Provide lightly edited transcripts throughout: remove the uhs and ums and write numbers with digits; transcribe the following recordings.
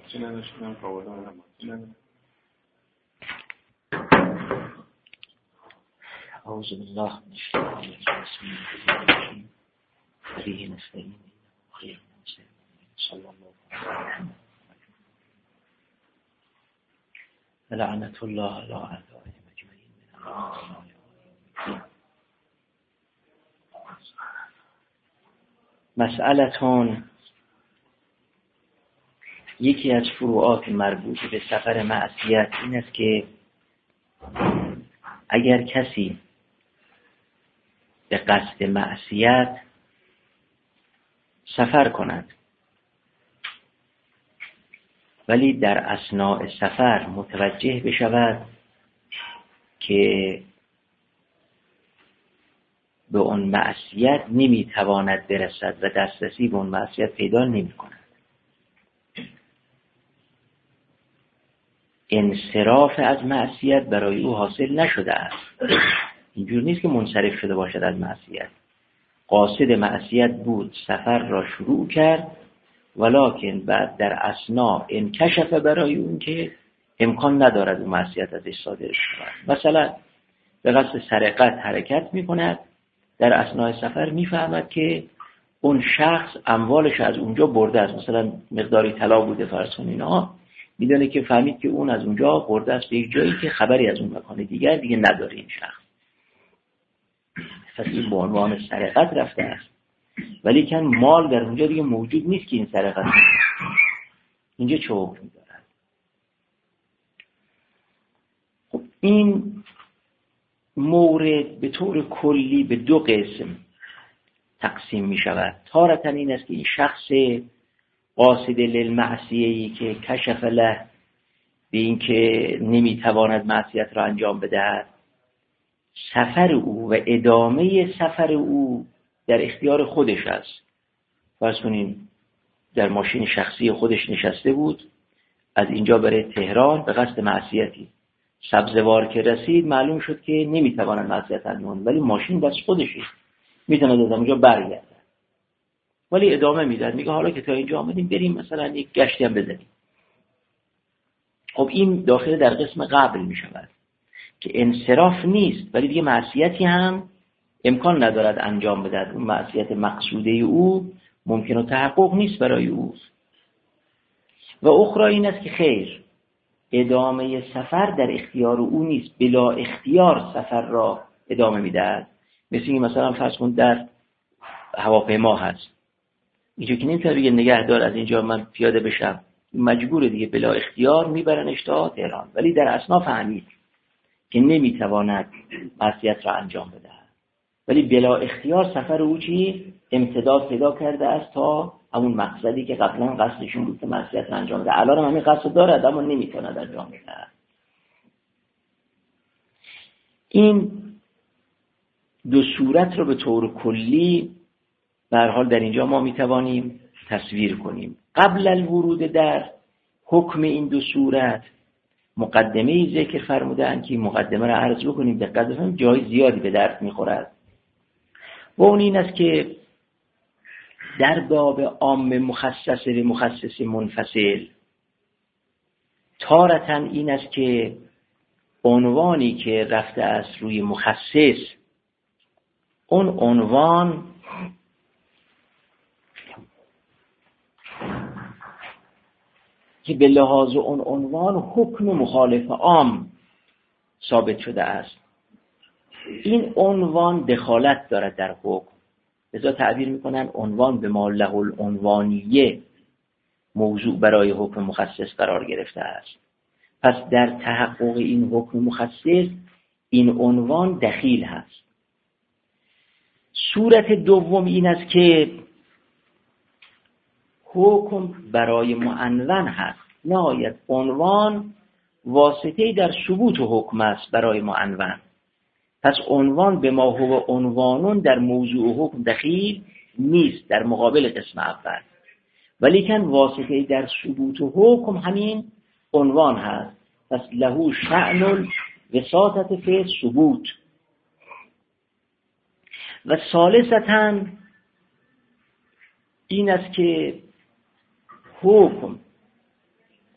نداشتم کابل هم اعوذ بالله من الشیطان الرجیم بسم الله الرحمن الرحیم به نستعین خیر صلی الله علیه و لعنت الله علی اعدائهم اجمعین من الان. مسئلتون یکی از فروعات مربوط به سفر معصیت این است که اگر کسی به قصد معصیت سفر کند ولی در اثناء سفر متوجه بشود که به اون معصیت نمیتواند برسد و دسترسی به اون معصیت پیدا نمی کند، انصراف از معصیت برای او حاصل نشده است. اینجور نیست که منصرف شده باشد از معصیت، قاصد معصیت بود، سفر را شروع کرد ولکن بعد در اثناء انکشف برای اون که امکان ندارد اون معصیت ازش صادر شود. مثلا به قصد سرقت حرکت می کند، در اثناء سفر می فهمد که اون شخص اموالش از اونجا برده است، مثلا مقداری طلا بوده فرض کن اینا، میدونه که فهمید که اون از اونجا برده است به یک جایی که خبری از اون مکان دیگه نداره این شخص، پس این به عنوان سرقت رفته است، ولی که مال در اونجا دیگه موجود نیست که این سرقت اینجا چه حکمی دارد. خب این مورد به طور کلی به دو قسم تقسیم می شود. تارةً این است که این شخص قاصد للمعصیه‌ای که کشف له به این که نمیتواند معصیت را انجام بدهد، سفر او و ادامه سفر او در اختیار خودش است. فرض کنین در ماشین شخصی خودش نشسته بود، از اینجا برای تهران به قصد معصیتی، سبزوار که رسید معلوم شد که نمیتواند معصیت انجام بده، ولی ماشین دست خودشه، میتونه از اونجا برگرده، ولی ادامه میداد، میگه حالا که تا اینجا آمدیم بریم مثلا یک گشتی هم بزنیم. خب این داخل در قسم قبل می شود که انصراف نیست ولی دیگه معصیتی هم امکان ندارد انجام بدهد، اون معصیت مقصوده او ممکن و تحقق نیست برای او. و اخرى این است که خیر، ادامه سفر در اختیار او نیست، بلا اختیار سفر را ادامه میدهد. مثلا فرض کن در هواپیما هست، اینجا که نمیتونه بگه نگهدار از اینجا من پیاده بشم، مجبوره دیگه بلا اختیار میبرنش تا تهران، ولی در اثنا فهمید که نمیتواند معصیت را انجام بده، ولی بلا اختیار سفر او چی امتداد پیدا کرده است تا همون مقصدی که قبلا قصدشون بود که معصیت را انجام بده. الان هم همین قصد دارد اما نمیتواند انجام بده. این دو صورت رو به طور کلی به هر حال در اینجا ما میتوانیم تصویر کنیم. قبل الورود در حکم این دو صورت مقدمه‌ای ذکر فرمودند که مقدمه را عرض بکنیم، دقت بفرمایید، جای زیادی به درد میخورد. و اون این است که در باب عام مخصص و مخصص منفصل تارةً این است که عنوانی که رفته است روی مخصص، اون عنوان که به لحاظ اون عنوان حکم مخالف عام ثابت شده است، این عنوان دخالت دارد در حکم، لذا تعبیر میکنن عنوان به ما له العنوانیه، موضوع برای حکم مخصص قرار گرفته است. پس در تحقق این حکم مخصص این عنوان دخیل هست. صورت دوم این است که حکم برای معنون هست، نهایت عنوان واسطه‌ای در ثبوت حکم است برای معنون. پس عنوان به ما هو عنوانون در موضوع حکم دخیل نیست در مقابل قسم اول، ولیکن واسطه‌ای در ثبوت حکم همین عنوان هست. پس له شأن الوساطة فی ثبوت. و ثالثاً این است که حکم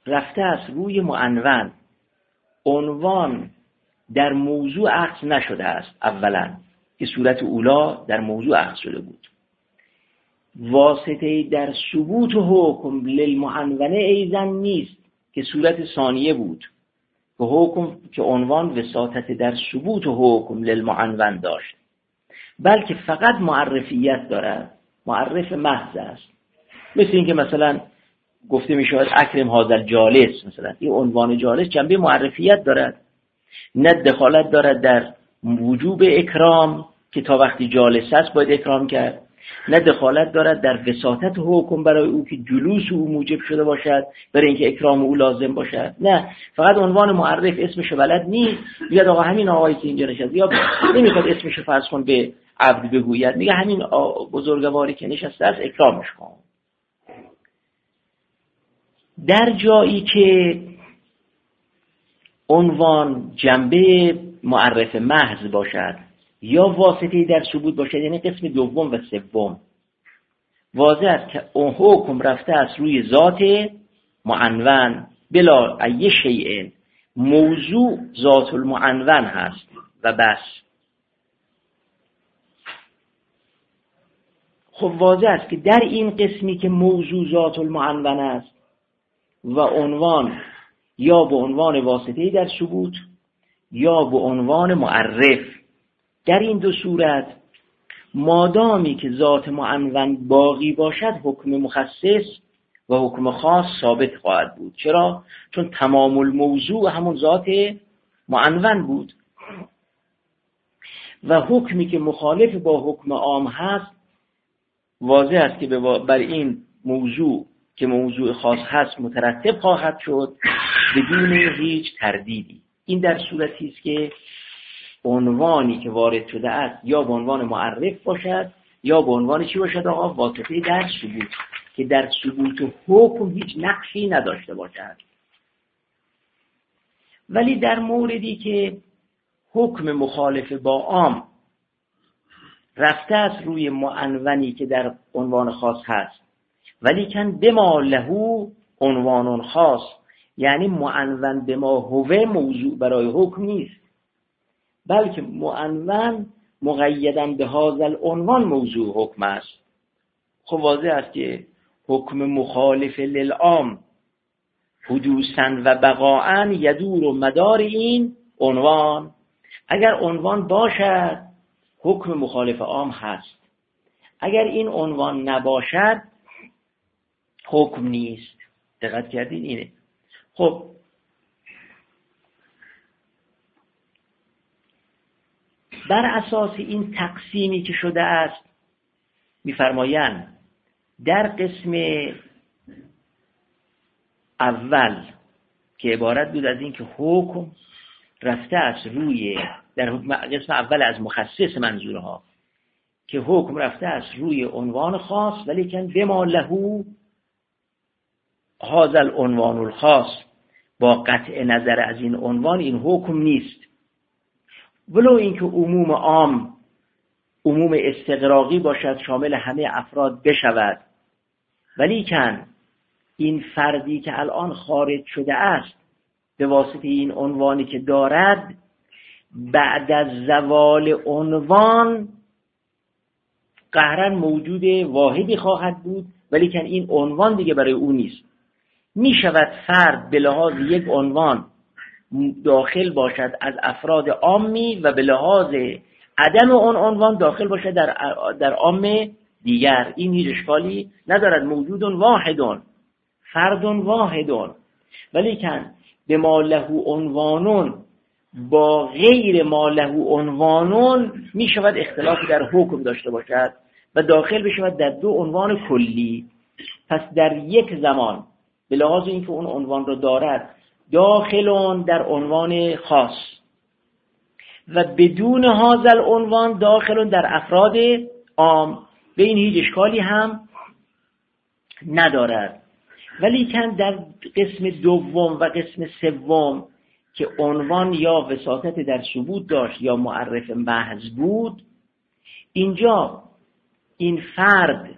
رفته است روی معنون، عنوان در موضوع اخذ نشده است. اولا که صورت اولا در موضوع اخذ شده بود. واسطه در ثبوت حکم للمعنونه ایزن نیست که صورت ثانیه بود که حکم که عنوان وساطت در ثبوت حکم للمعنون داشت، بلکه فقط معرفیت دارد، معرف محض است. مثل اینکه مثلا گفته می شود اکرم هذا جالس، مثلا این عنوان جالس جنبه معرفیت دارد، نه دخالت دارد در وجوب اکرام که تا وقتی جالس است باید اکرام کرد، نه دخالت دارد در وساطت حکم برای او که جلوس او موجب شده باشد برای اینکه اکرام او لازم باشد. نه، فقط عنوان معرف اسمش بلد نیست، میگه آقا همین آقایی که اینجا نشسته، یا نمیخواد اسمش فرض کن به عبد بگوید، میگه همین بزرگواری که نشسته است اکرامش کن. در جایی که عنوان جنبه معرف محض باشد یا واسطه‌ای در ثبوت باشد، یعنی قسم دوم و سوم، واضح است که اون حکم رفته است روی ذات معنون بلا ای شیء، موضوع ذات المعنون هست و بس. خب واضح است که در این قسمی که موضوع ذات المعنون است و عنوان یا به عنوان واسطه‌ای در ثبوت یا به عنوان معرف، در این دو صورت مادامی که ذات معنون باقی باشد حکم مخصص و حکم خاص ثابت خواهد بود. چرا؟ چون تمام الموضوع همون ذات معنون بود و حکمی که مخالف با حکم عام هست واضح است که بر این موضوع که موضوع خاص هست مترتب خواهد شد بدون هیچ تردیدی. این در صورتی است که عنوانی که وارد شده است یا به عنوان معرف باشد یا به عنوان چی باشد آقا؟ واسطه در ثبوت، که در ثبوت حکم هیچ نقشی نداشته باشد. ولی در موردی که حکم مخالف با عام رفته است روی معنونی که در عنوان خاص هست، ولی کن بما له عنوان خاص، یعنی معنون بما هو موضوع برای حکم نیست، بلکه معنون مقیداً به هذا العنوان موضوع حکم است. خب واضح است که حکم مخالف للعام حدوثاً و بقاءً یدور و مدار این عنوان. اگر عنوان باشد حکم مخالف عام هست، اگر این عنوان نباشد حکم نیست. دقت کردین اینه. خب بر اساس این تقسیمی که شده است می‌فرمایند در قسم اول که عبارت بود از این که حکم رفته است روی، در قسم اول از مخصص منظورها، که حکم رفته است روی عنوان خاص ولی کن بما له هذا العنوان الخاص، با قطع نظر از این عنوان این حکم نیست، ولو اینکه عموم عام عموم استغراقی باشد شامل همه افراد بشود، ولی کن این فردی که الان خارج شده است به واسطه این عنوانی که دارد بعد از زوال عنوان قهرن موجود واحدی خواهد بود، ولی کن این عنوان دیگه برای او نیست. می شود فرد به لحاظ یک عنوان داخل باشد از افراد عامی و به لحاظ عدم اون عنوان داخل باشد در عام دیگر. این هیچ اشکالی ندارد. موجود واحدون، فرد واحدون، ولی کن به ما له عنوانون با غیر ما له عنوانون می شود اختلافی در حکم داشته باشد و داخل بشود در دو عنوان کلی. پس در یک زمان به لحاظ اینکه اون عنوان رو دارد داخلون در عنوان خاص و بدون هذا العنوان داخلون در افراد عام، به این هیچ اشکالی هم ندارد. ولی کن در قسم دوم و قسم سوم که عنوان یا وساطت در ثبوت داشت یا معرف محض بود، اینجا این فرد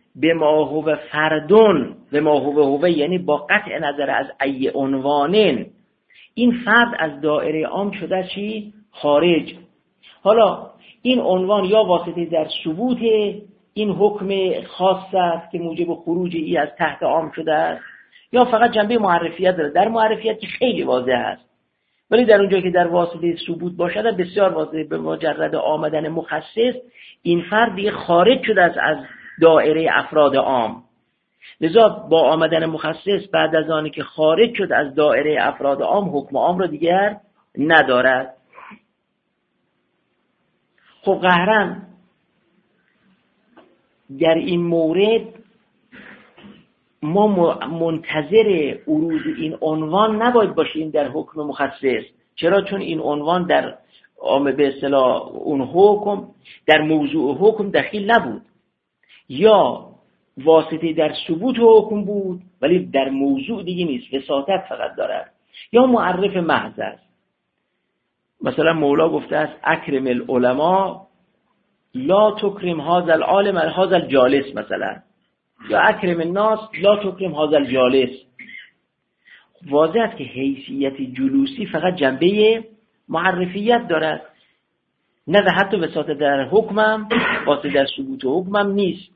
به ما هو فردون و ما هو یعنی با قطع نظر از ای عنوانن این فرد از دایره عام شده چی؟ خارج. حالا این عنوان یا واسطه در ثبوت این حکم خاص است که موجب خروج ای از تحت عام شده است، یا فقط جنبه معرفیت داره. در معرفیت که خیلی واضح است، ولی در اونجا که در واسطه ثبوت باشد بسیار واضح. به مجرد آمدن مخصص این فرد دیگه خارج شده است از دایره افراد عام. لذا با آمدن مخصص بعد از آنی که خارج شد از دایره افراد عام، حکم عام را دیگر ندارد. خب قهرا در این مورد ما منتظر ورود این عنوان نباید باشیم در حکم مخصص. چرا؟ چون این عنوان در به اصطلاح اون حکم در موضوع حکم دخیل نبود، یا واسطه در ثبوت حکم بود ولی در موضوع دیگه نیست، وساطت فقط دارد، یا معرف محض است. مثلا مولا گفته است اکرم العلماء لا تکرم هذا العالم هذا الجالس، مثلا، یا اکرم الناس لا تکرم هذا الجالس. واضح است که حیثیت جلوسی فقط جنبه معرفیت دارد، نه و حتی وساطت در حکمم واسطه در ثبوت حکمم نیست.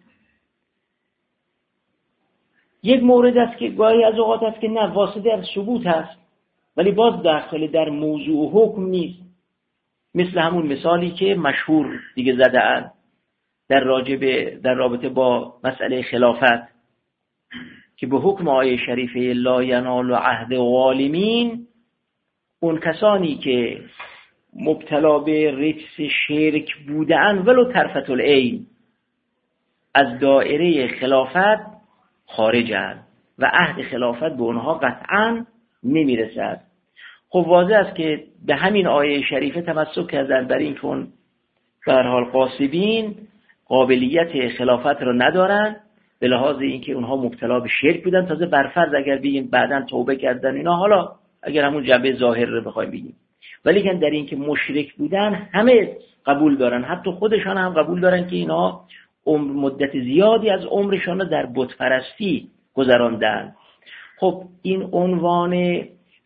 یک مورد است که گاهی از اوقات است که نه واسطه در ثبوت هست ولی باز داخل در موضوع حکم نیست، مثل همون مثالی که مشهور دیگه زده‌اند در رابطه با مسئله خلافت که به حکم آیه شریفه لا ینال عهد ظالمین، اون کسانی که مبتلا به رجس شرک بودند ولو طرفة العین از دایره خلافت خارجند و عهد خلافت به اونها قطعا نمیرسد. خب واضح است که به همین آیه شریفه تمسک کردن بر این کن به هر حال قاسبین قابلیت خلافت را ندارن، به لحاظ اینکه اونها مبتلا به شرک بودن. تازه برفرض اگر بگیم بعداً توبه کردن اینا، حالا اگر همون جنبه ظاهر رو بخوایم بگیم، ولی که در این که مشرک بودن همه قبول دارن، حتی خودشان هم قبول دارن که اینا مدت زیادی از عمرشان رو در بت پرستی گذراندن. خب این عنوان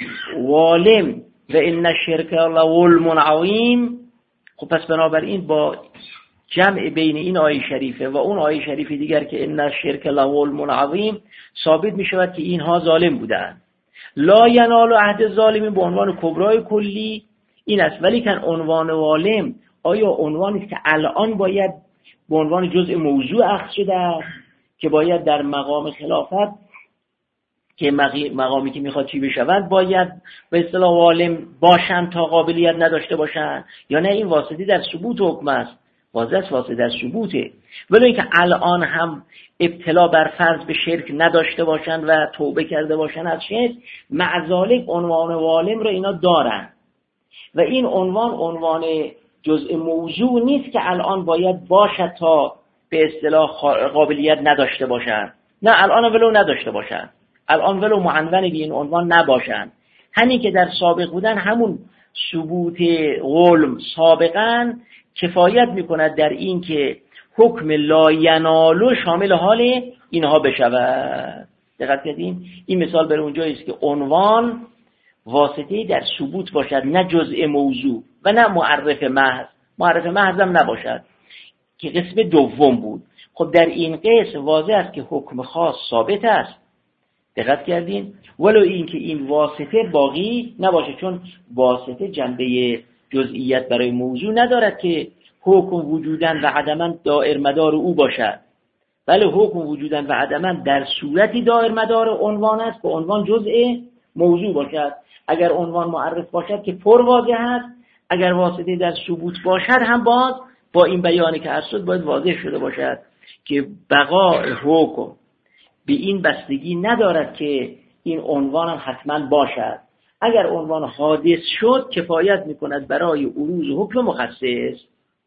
والم و ان الشرک لظلم عظیم، خب پس بنابراین با جمع بین این آیه شریفه و اون آیه شریفه دیگر که ان الشرک لظلم عظیم ثابت می شود که اینها ظالم بودند. لا ینال عهد الظالمین به عنوان کبرای کلی این است، ولی که عنوان والم آیا عنوانی است که الان باید به عنوان جزء موضوع اخذ شده است که باید در مقام خلافت که مقامی که میخواد چی بشوند باید به اصطلاح والم باشند تا قابلیت نداشته باشند، یا نه این واسطی در ثبوت حکم است؟ واضح است واسطه در ثبوته، ولی اینکه الان هم ابتلا بر فرض به شرک نداشته باشند و توبه کرده باشند از شرک، مع ذالک عنوان والم رو اینا دارن و این عنوان جزء موضوع نیست که الان باید باشد تا به اصطلاح قابلیت نداشته باشند. نه، الان ولو نداشته باشند، الان ولو معنون به این عنوان نباشند، همین که در سابق بودن همون ثبوت علم سابقا کفایت میکند در این که حکم لا ینالو شامل حال اینها بشود. دقت کردین؟ این مثال برای اونجایی است که عنوان واسطه در ثبوت باشد، نه جزء موضوع و نه معرف محض. معرف محض هم نباشد که قسم دوم بود. خب در این قسم واضح است که حکم خاص ثابت است. دقت کردین؟ ولو این که این واسطه باقی نباشه، چون واسطه جنبه جزئیت برای موضوع ندارد که حکم وجوداً و عدماً دائر مدار او باشد، بله حکم وجوداً و عدماً در صورتی دائر مدار عنوان است که عنوان جزء موضوع باشد. اگر عنوان معرف باشد که پر واضح است، اگر واسطه در ثبوت باشد هم باز با این بیانی که عرض شد باید واضح شده باشد که بقای حکم به این بستگی ندارد که این عنوان هم حتما باشد. اگر عنوان حادث شد کفایت میکند برای عروض حکم مخصص.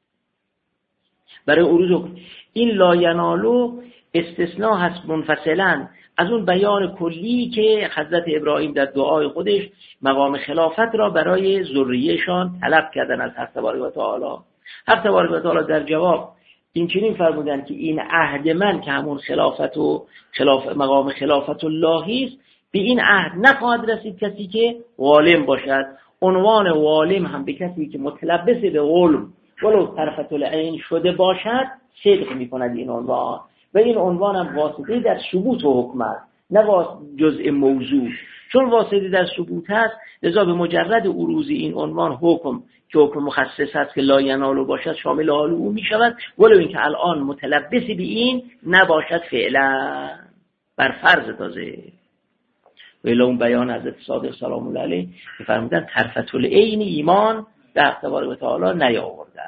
برای عروض حکم این لا ینالو استثناء هست منفصلا از اون بیان کلی که حضرت ابراهیم در دعای خودش مقام خلافت را برای ذریه‌شان طلب کردن از حق تبارک و تعالی. حق تبارک و تعالی در جواب این چنین فرمودن که این عهد من که همون مقام خلافت اللهی است، به این عهد نخواهد رسید کسی که عالم باشد. عنوان عالم هم به کسی که متلبس به علم ولو طرفة العین شده باشد صدق میکند این عنوان، و این عنوان هم واسطه در ثبوت و حکم است، نه جزء موضوع. چون واسطه در ثبوت هست، لذا به مجرد عروض این عنوان حکم که حکم مخصص هست که لا ینالو باشد شامل حال او می شود، ولو اینکه الان متلبسی به این نباشد فعلا، بر فرض تازه. و الا اون بیان حضرت صادق سلام الله علیه که فرمودن طرفة العین ایمان در تبارک و تعالی نیاورده.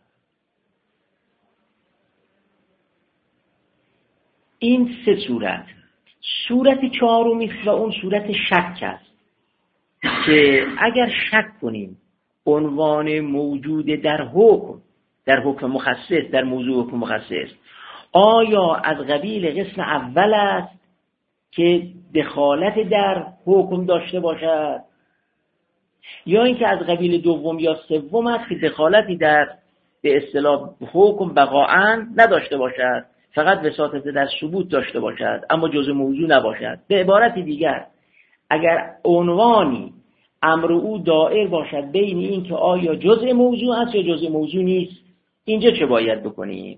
این سه صورت. صورت چهارمی است و اون صورت شک است که اگر شک کنیم عنوان موجود در حکم مخصص، در موضوع حکم مخصص، آیا از قبیل قسم اول است که دخالت در حکم داشته باشد، یا اینکه از قبیل دوم یا سوم است که دخالتی در به اصطلاح حکم بقاءً نداشته باشد، فقط وساطت در ثبوت داشته باشد اما جزء موضوع نباشد. به عبارت دیگر، اگر عنوانی امر او دائر باشد بین این که آیا جزء موضوع است یا جزء موضوع نیست، اینجا چه باید بکنیم؟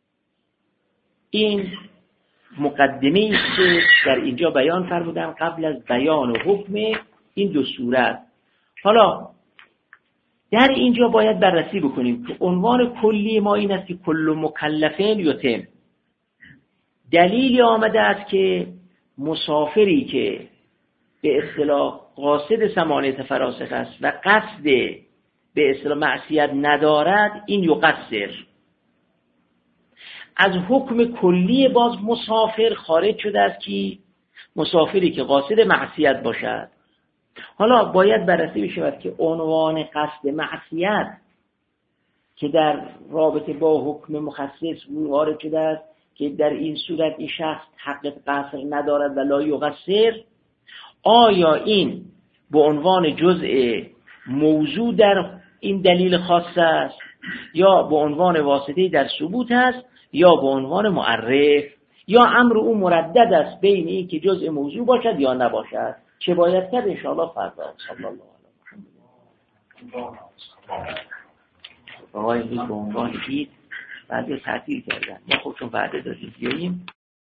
این مقدمه است که در اینجا بیان فرمودم قبل از بیان حکم این دو صورت. حالا در اینجا باید بررسی بکنیم که عنوان کلی ما این است که کل مکلفین یتم. دلیلی آمده است که مسافری که به اصطلاح قاصد ثمانیت فراسخ است و قصد به اصطلاح معصیت ندارد، این یقصر. از حکم کلی باز مسافر خارج شده است که مسافری که قاصد معصیت باشد. حالا باید بررسی بشود که عنوان قصد معصیت که در رابطه با حکم مخصص وارد شده است که در این صورت این شخص حق قصر ندارد و لا یقصر، آیا این به عنوان جزء موضوع در این دلیل خاص است یا به عنوان واسطه در ثبوت است یا به عنوان معرف، یا امر او مردد است بین این که جزء موضوع باشد یا نباشد؟ چه باید کرد؟ انشاءالله فردا. صلی الله علیه و آقای امروز به عنوان عید بعد تعطیل کردن، ما خودشون وعده دادیم بیاییم